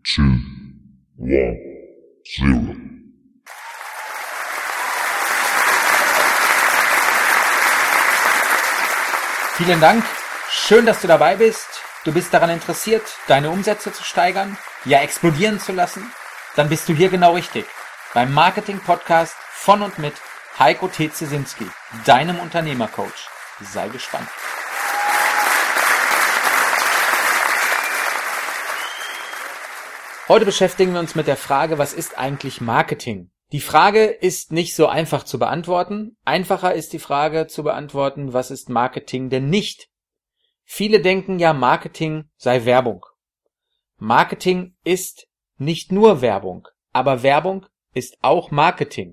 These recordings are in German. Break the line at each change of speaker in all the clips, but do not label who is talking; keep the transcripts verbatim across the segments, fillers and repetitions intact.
two, one, zero.
Vielen Dank. Schön, dass du dabei bist. Du bist daran interessiert, deine Umsätze zu steigern, ja explodieren zu lassen? Dann bist du hier genau richtig. Beim Marketing-Podcast von und mit Heiko T. Ciesinski, deinem Unternehmercoach. Sei gespannt. Heute beschäftigen wir uns mit der Frage, was ist eigentlich Marketing? Die Frage ist nicht so einfach zu beantworten. Einfacher ist die Frage zu beantworten, was ist Marketing denn nicht? Viele denken ja, Marketing sei Werbung. Marketing ist nicht nur Werbung, aber Werbung ist auch Marketing.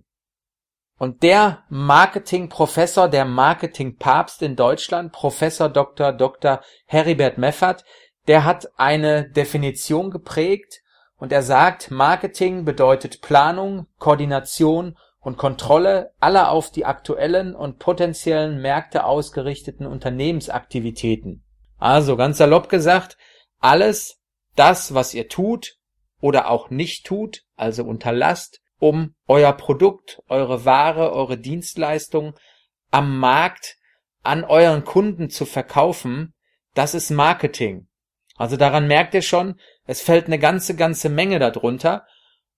Und der Marketing-Professor, der Marketing-Papst in Deutschland, Professor Doktor Doktor Heribert Meffert, der hat eine Definition geprägt und er sagt, Marketing bedeutet Planung, Koordination und Kontrolle aller auf die aktuellen und potenziellen Märkte ausgerichteten Unternehmensaktivitäten. Also ganz salopp gesagt, alles das, was ihr tut oder auch nicht tut, also unterlasst, um euer Produkt, eure Ware, eure Dienstleistung am Markt an euren Kunden zu verkaufen, das ist Marketing. Also daran merkt ihr schon, es fällt eine ganze, ganze Menge darunter.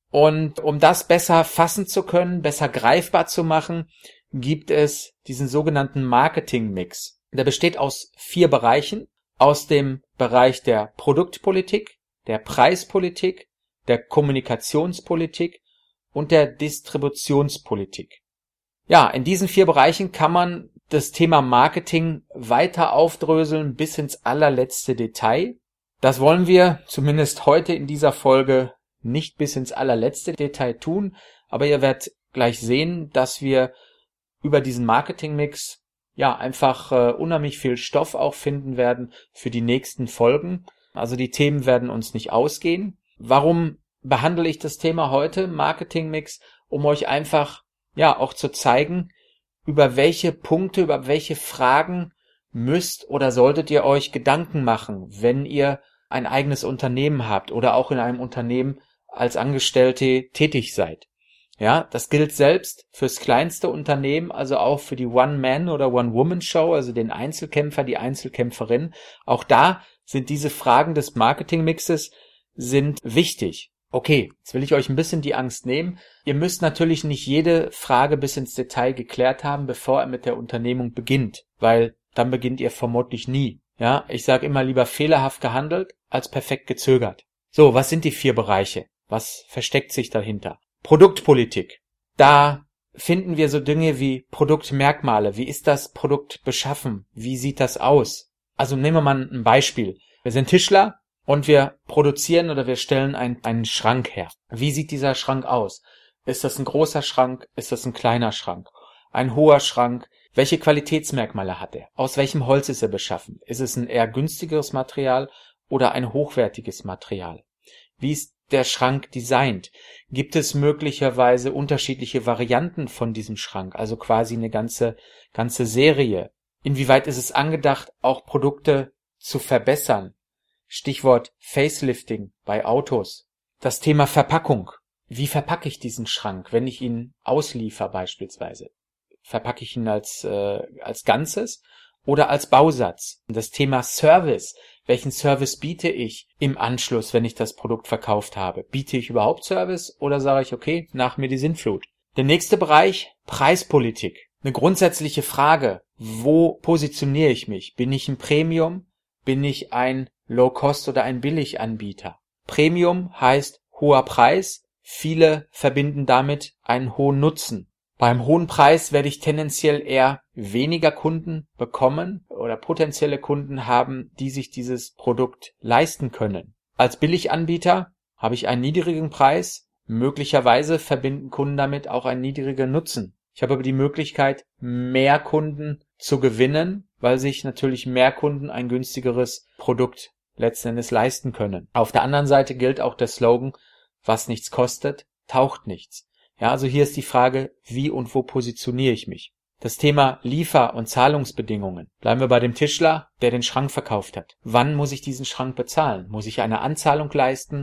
Und um das besser fassen zu können, besser greifbar zu machen, gibt es diesen sogenannten Marketing-Mix. Der besteht aus vier Bereichen. Aus dem Bereich der Produktpolitik, der Preispolitik, der Kommunikationspolitik und der Distributionspolitik. Ja, in diesen vier Bereichen kann man das Thema Marketing weiter aufdröseln bis ins allerletzte Detail. Das wollen wir zumindest heute in dieser Folge nicht bis ins allerletzte Detail tun, aber ihr werdet gleich sehen, dass wir über diesen Marketingmix ja einfach äh, unheimlich viel Stoff auch finden werden für die nächsten Folgen. Also die Themen werden uns nicht ausgehen. Warum behandle ich das Thema heute, Marketingmix? Um euch einfach ja auch zu zeigen, über welche Punkte, über welche Fragen müsst oder solltet ihr euch Gedanken machen, wenn ihr ein eigenes Unternehmen habt oder auch in einem Unternehmen als Angestellte tätig seid. Ja, das gilt selbst fürs kleinste Unternehmen, also auch für die One-Man- oder One-Woman-Show, also den Einzelkämpfer, die Einzelkämpferin. Auch da sind diese Fragen des Marketingmixes sind wichtig. Okay, jetzt will ich euch ein bisschen die Angst nehmen. Ihr müsst natürlich nicht jede Frage bis ins Detail geklärt haben, bevor ihr mit der Unternehmung beginnt, weil dann beginnt ihr vermutlich nie. Ja, ich sage immer lieber fehlerhaft gehandelt als perfekt gezögert. So, was sind die vier Bereiche? Was versteckt sich dahinter? Produktpolitik. Da finden wir so Dinge wie Produktmerkmale. Wie ist das Produkt beschaffen? Wie sieht das aus? Also nehmen wir mal ein Beispiel. Wir sind Tischler und wir produzieren oder wir stellen ein, einen Schrank her. Wie sieht dieser Schrank aus? Ist das ein großer Schrank? Ist das ein kleiner Schrank? Ein hoher Schrank? Welche Qualitätsmerkmale hat er? Aus welchem Holz ist er beschaffen? Ist es ein eher günstigeres Material oder ein hochwertiges Material? Wie ist der Schrank designt? Gibt es möglicherweise unterschiedliche Varianten von diesem Schrank, also quasi eine ganze, ganze Serie? Inwieweit ist es angedacht, auch Produkte zu verbessern? Stichwort Facelifting bei Autos. Das Thema Verpackung. Wie verpacke ich diesen Schrank, wenn ich ihn ausliefer beispielsweise? Verpacke ich ihn als, äh, als Ganzes oder als Bausatz? Das Thema Service. Welchen Service biete ich im Anschluss, wenn ich das Produkt verkauft habe? Biete ich überhaupt Service oder sage ich, okay, nach mir die Sintflut? Der nächste Bereich, Preispolitik. Eine grundsätzliche Frage, wo positioniere ich mich? Bin ich ein Premium? Bin ich ein Low-Cost oder ein Billiganbieter? Premium heißt hoher Preis. Viele verbinden damit einen hohen Nutzen. Beim hohen Preis werde ich tendenziell eher weniger Kunden bekommen oder potenzielle Kunden haben, die sich dieses Produkt leisten können. Als Billiganbieter habe ich einen niedrigen Preis. Möglicherweise verbinden Kunden damit auch einen niedrigen Nutzen. Ich habe aber die Möglichkeit, mehr Kunden zu gewinnen, weil sich natürlich mehr Kunden ein günstigeres Produkt letzten Endes leisten können. Auf der anderen Seite gilt auch der Slogan, was nichts kostet, taucht nichts. Ja, also hier ist die Frage, wie und wo positioniere ich mich? Das Thema Liefer- und Zahlungsbedingungen. Bleiben wir bei dem Tischler, der den Schrank verkauft hat. Wann muss ich diesen Schrank bezahlen? Muss ich eine Anzahlung leisten?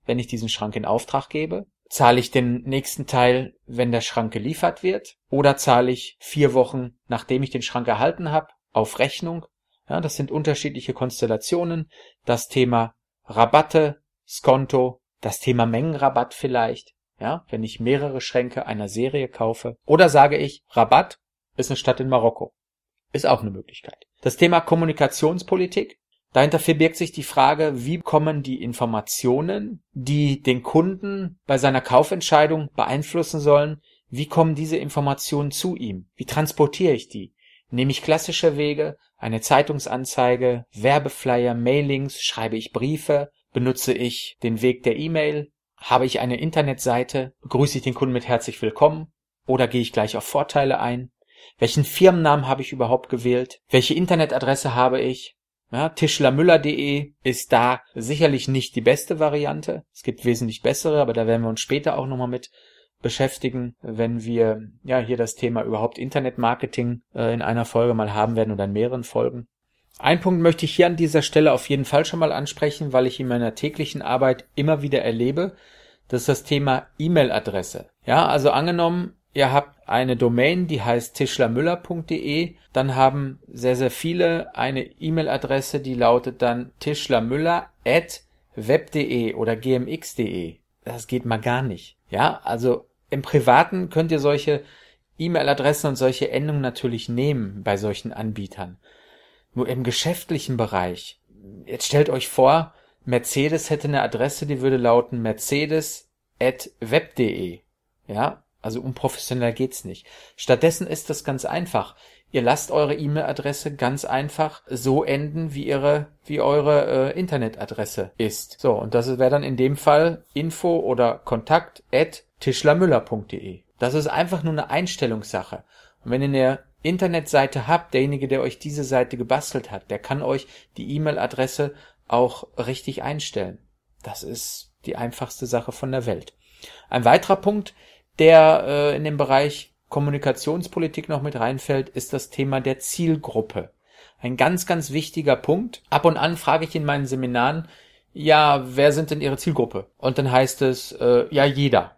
wenn ich diesen Schrank in Auftrag gebe? Zahle ich den nächsten Teil, wenn der Schrank geliefert wird? Oder zahle ich vier Wochen, nachdem ich den Schrank erhalten habe, auf Rechnung? Ja, das sind unterschiedliche Konstellationen. Das Thema Rabatte, Skonto, das Thema Mengenrabatt vielleicht, ja, wenn ich mehrere Schränke einer Serie kaufe. Oder sage ich, Rabatt ist eine Stadt in Marokko. Ist auch eine Möglichkeit. Das Thema Kommunikationspolitik. Dahinter verbirgt sich die Frage, wie kommen die Informationen, die den Kunden bei seiner Kaufentscheidung beeinflussen sollen, wie kommen diese Informationen zu ihm? Wie transportiere ich die? Nehme ich klassische Wege, eine Zeitungsanzeige, Werbeflyer, Mailings, schreibe ich Briefe, benutze ich den Weg der E-Mail, habe ich eine Internetseite, begrüße ich den Kunden mit herzlich willkommen oder gehe ich gleich auf Vorteile ein? Welchen Firmennamen habe ich überhaupt gewählt? Welche Internetadresse habe ich? Ja, tischlermüller punkt de ist da sicherlich nicht die beste Variante. Es gibt wesentlich bessere, aber da werden wir uns später auch nochmal mit beschäftigen, wenn wir ja hier das Thema überhaupt Internetmarketing äh, in einer Folge mal haben werden oder in mehreren Folgen. Ein Punkt möchte ich hier an dieser Stelle auf jeden Fall schon mal ansprechen, weil ich in meiner täglichen Arbeit immer wieder erlebe, das ist das Thema E-Mail-Adresse. Ja, also angenommen, ihr habt eine Domain, die heißt tischlermüller punkt de, dann haben sehr, sehr viele eine E-Mail-Adresse, die lautet dann tischlermüller at web punkt de oder gmx punkt de. Das geht mal gar nicht. Ja, also im Privaten könnt ihr solche E-Mail-Adressen und solche Endungen natürlich nehmen bei solchen Anbietern. Nur im geschäftlichen Bereich, jetzt stellt euch vor, Mercedes hätte eine Adresse, die würde lauten mercedes at web punkt de. Ja, also unprofessioneller geht's nicht. Stattdessen ist das ganz einfach. Ihr lasst eure E-Mail-Adresse ganz einfach so enden, wie ihre, wie eure äh, Internetadresse ist. So, und das wäre dann in dem Fall info oder kontakt at tischlermüller punkt de. Das ist einfach nur eine Einstellungssache. Und wenn ihr eine Internetseite habt, derjenige, der euch diese Seite gebastelt hat, der kann euch die E-Mail-Adresse auch richtig einstellen. Das ist die einfachste Sache von der Welt. Ein weiterer Punkt, der äh, in dem Bereich Kommunikationspolitik noch mit reinfällt, ist das Thema der Zielgruppe. Ein ganz, ganz wichtiger Punkt. Ab und an frage ich in meinen Seminaren, ja, wer sind denn Ihre Zielgruppe? Und dann heißt es, äh, ja, jeder.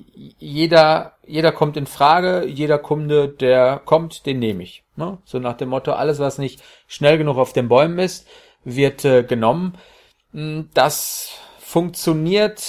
Jeder, jeder kommt in Frage, jeder Kunde, der kommt, den nehme ich. Ne? So nach dem Motto, alles, was nicht schnell genug auf den Bäumen ist, wird äh, genommen. Das funktioniert,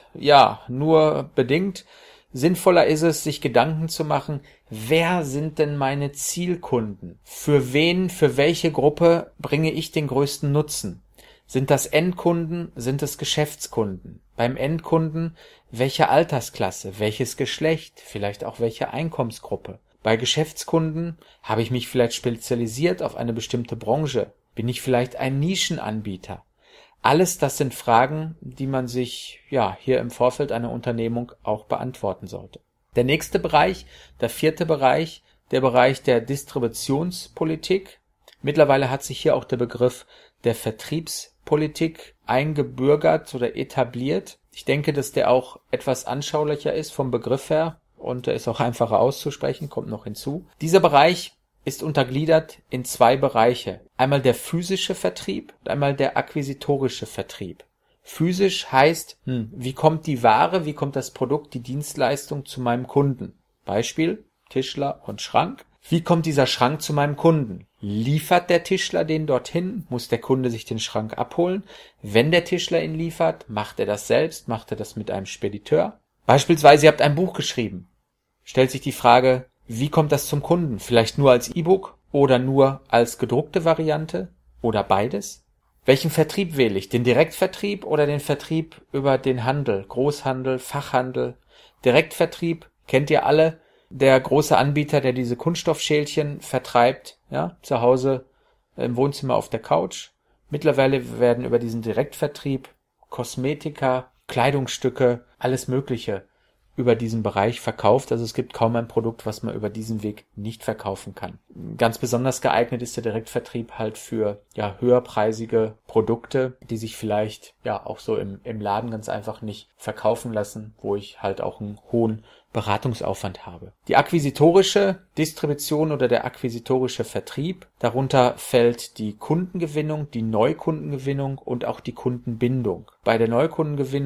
ja, nur bedingt. Sinnvoller ist es, sich Gedanken zu machen, wer sind denn meine Zielkunden? Für wen, für welche Gruppe bringe ich den größten Nutzen? Sind das Endkunden, sind es Geschäftskunden? Beim Endkunden, welche Altersklasse, welches Geschlecht, vielleicht auch welche Einkommensgruppe? Bei Geschäftskunden habe ich mich vielleicht spezialisiert auf eine bestimmte Branche? Bin ich vielleicht ein Nischenanbieter? Alles das sind Fragen, die man sich ja hier im Vorfeld einer Unternehmung auch beantworten sollte. Der nächste Bereich, der vierte Bereich, der Bereich der Distributionspolitik. Mittlerweile hat sich hier auch der Begriff der Vertriebspolitik eingebürgert oder etabliert. Ich denke, dass der auch etwas anschaulicher ist vom Begriff her und der ist auch einfacher auszusprechen, kommt noch hinzu. Dieser Bereich ist untergliedert in zwei Bereiche. Einmal der physische Vertrieb und einmal der akquisitorische Vertrieb. Physisch heißt, hm, wie kommt die Ware, wie kommt das Produkt, die Dienstleistung zu meinem Kunden? Beispiel, Tischler und Schrank. Wie kommt dieser Schrank zu meinem Kunden? Liefert der Tischler den dorthin? Muss der Kunde sich den Schrank abholen? Wenn der Tischler ihn liefert, macht er das selbst? Macht er das mit einem Spediteur? Beispielsweise, ihr habt ein Buch geschrieben. Stellt sich die Frage, wie kommt das zum Kunden? Vielleicht nur als E-Book oder nur als gedruckte Variante oder beides? Welchen Vertrieb wähle ich? Den Direktvertrieb oder den Vertrieb über den Handel? Großhandel, Fachhandel, Direktvertrieb, kennt ihr alle? Der große Anbieter, der diese Kunststoffschälchen vertreibt, ja, zu Hause im Wohnzimmer auf der Couch. Mittlerweile werden über diesen Direktvertrieb Kosmetika, Kleidungsstücke, alles Mögliche über diesen Bereich verkauft. Also es gibt kaum ein Produkt, was man über diesen Weg nicht verkaufen kann. Ganz besonders geeignet ist der Direktvertrieb halt für ja höherpreisige Produkte, die sich vielleicht ja auch so im, im Laden ganz einfach nicht verkaufen lassen, wo ich halt auch einen hohen Beratungsaufwand habe. Die akquisitorische Distribution oder der akquisitorische Vertrieb, darunter fällt die Kundengewinnung, die Neukundengewinnung und auch die Kundenbindung. Bei der Neukundengewinnung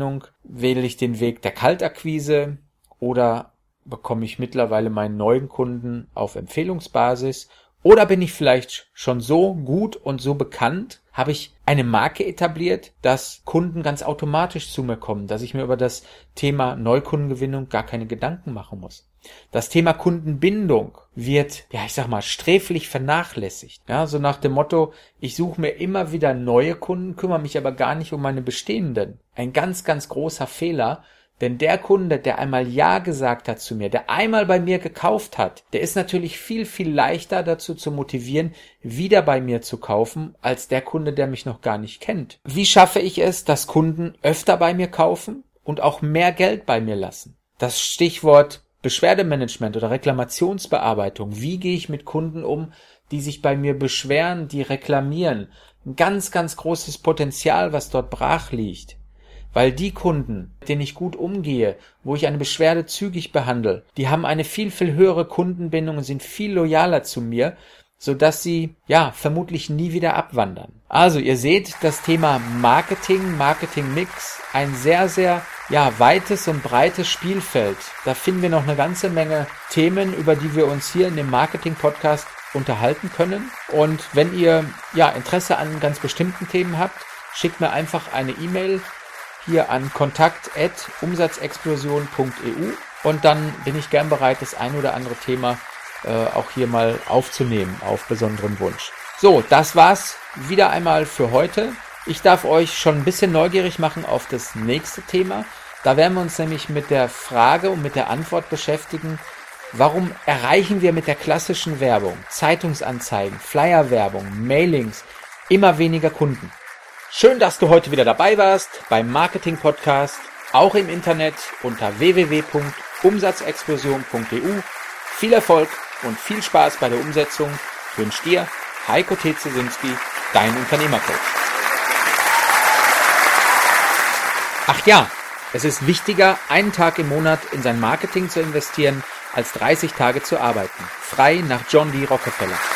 Wähle ich den Weg der Kaltakquise oder bekomme ich mittlerweile meinen neuen Kunden auf Empfehlungsbasis? Oder bin ich vielleicht schon so gut und so bekannt, habe ich eine Marke etabliert, dass Kunden ganz automatisch zu mir kommen, dass ich mir über das Thema Neukundengewinnung gar keine Gedanken machen muss. Das Thema Kundenbindung wird, ja, ich sag mal, sträflich vernachlässigt. Ja, so nach dem Motto, ich suche mir immer wieder neue Kunden, kümmere mich aber gar nicht um meine bestehenden. Ein ganz, ganz großer Fehler. Denn der Kunde, der einmal Ja gesagt hat zu mir, der einmal bei mir gekauft hat, der ist natürlich viel, viel leichter dazu zu motivieren, wieder bei mir zu kaufen, als der Kunde, der mich noch gar nicht kennt. Wie schaffe ich es, dass Kunden öfter bei mir kaufen und auch mehr Geld bei mir lassen? Das Stichwort Beschwerdemanagement oder Reklamationsbearbeitung. Wie gehe ich mit Kunden um, die sich bei mir beschweren, die reklamieren? Ein ganz, ganz großes Potenzial, was dort brach liegt. Weil die Kunden, mit denen ich gut umgehe, wo ich eine Beschwerde zügig behandle, die haben eine viel, viel höhere Kundenbindung und sind viel loyaler zu mir, sodass sie, ja, vermutlich nie wieder abwandern. Also, ihr seht, das Thema Marketing, Marketingmix, ein sehr, sehr, ja, weites und breites Spielfeld. Da finden wir noch eine ganze Menge Themen, über die wir uns hier in dem Marketing-Podcast unterhalten können. Und wenn ihr, ja, Interesse an ganz bestimmten Themen habt, schickt mir einfach eine E-Mail hier an kontakt at umsatzexplosion punkt e u und dann bin ich gern bereit, das ein oder andere Thema äh, auch hier mal aufzunehmen, auf besonderen Wunsch. So, das war's wieder einmal für heute. Ich darf euch schon ein bisschen neugierig machen auf das nächste Thema. Da werden wir uns nämlich mit der Frage und mit der Antwort beschäftigen, warum erreichen wir mit der klassischen Werbung, Zeitungsanzeigen, Flyerwerbung, Mailings immer weniger Kunden? Schön, dass du heute wieder dabei warst beim Marketing-Podcast, auch im Internet unter w w w punkt umsatzexplosion punkt e u. Viel Erfolg und viel Spaß bei der Umsetzung wünscht dir Heiko T. Zesinski, dein Unternehmercoach. Ach ja, es ist wichtiger, einen Tag im Monat in sein Marketing zu investieren, als dreißig Tage zu arbeiten. Frei nach John D. Rockefeller.